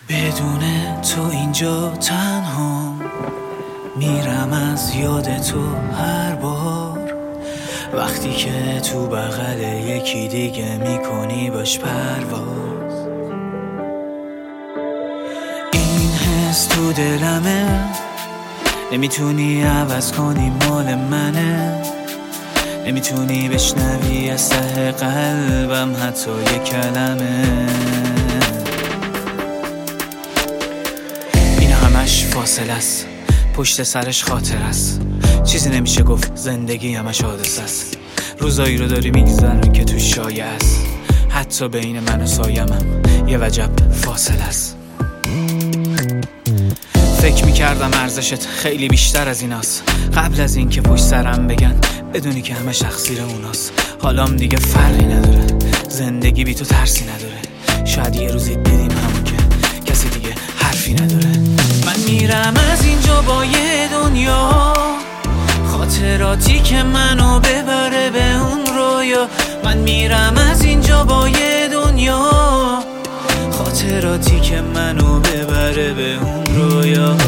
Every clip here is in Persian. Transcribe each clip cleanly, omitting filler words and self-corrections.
بدون تو اینجا تنها میرم از یاد تو هر بار، وقتی که تو بغل یکی دیگه میکنی باش پرواز. این حس تو دلمه، نمیتونی عوض کنی، مال منه. نمیتونی بشنوی از ته قلبم حتی یک کلمه. این همش فاصله است، پشت سرش خاطر است، چیزی نمیشه گفت، زندگی همش حادثه است. روزایی رو داری میگذرن که تو شایع است، حتی بین من و سایمم یه وجب فاصله است. فکر میکردم ارزشت خیلی بیشتر از ایناست، قبل از این که پشت سرم بگن بدونی که همه تقصیر اوناست. حالام دیگه فرقی نداره، زندگی بی تو ترسی نداره. شاید یه روزی دیدیم همون که کسی دیگه حرفی نداره. من میرم از اینجا با یه دنیا خاطراتی که منو ببره به اون رویا. من میرم از اینجا با یه دنیا خاطراتی که منو ببره به اون رویا.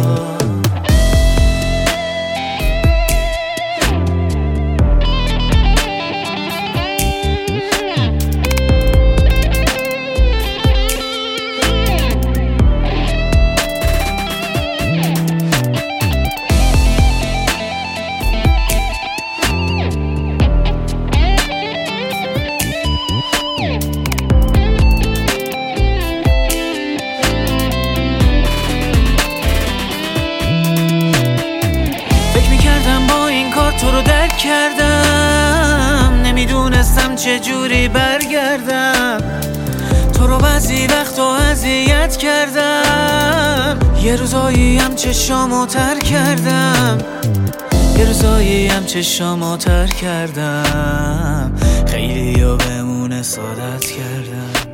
تو رو درک کردم، نمیدونستم چجوری برگردم. تو رو بعضی وقتا اذیت کردم، یه روزایی هم چشامو تر کردم، یه روزایی هم چشامو تر کردم. خیلی ها بهمون سعادت کردم.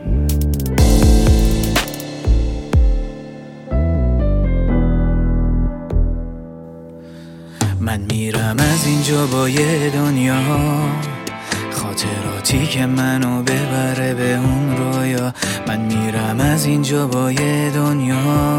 من میرم از اینجا با یه دنیا خاطراتی که منو ببره به اون رویا. من میرم از اینجا با یه دنیا.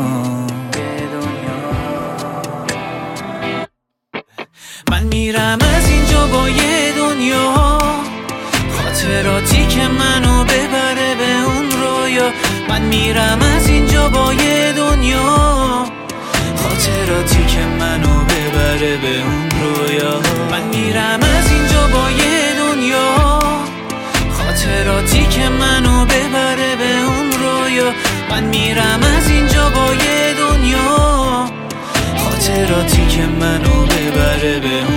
من میرم از اینجا با یه دنیا خاطراتی که منو ببره به اون رویا. من میرم از اینجا با یه دنیا خاطراتی که منو ببره به اون رویا. من میرم از اینجا با یه دنیا خاطراتی که منو ببره به اون رویا. من میرم از اینجا با یه دنیا خاطراتی که منو ببره به اون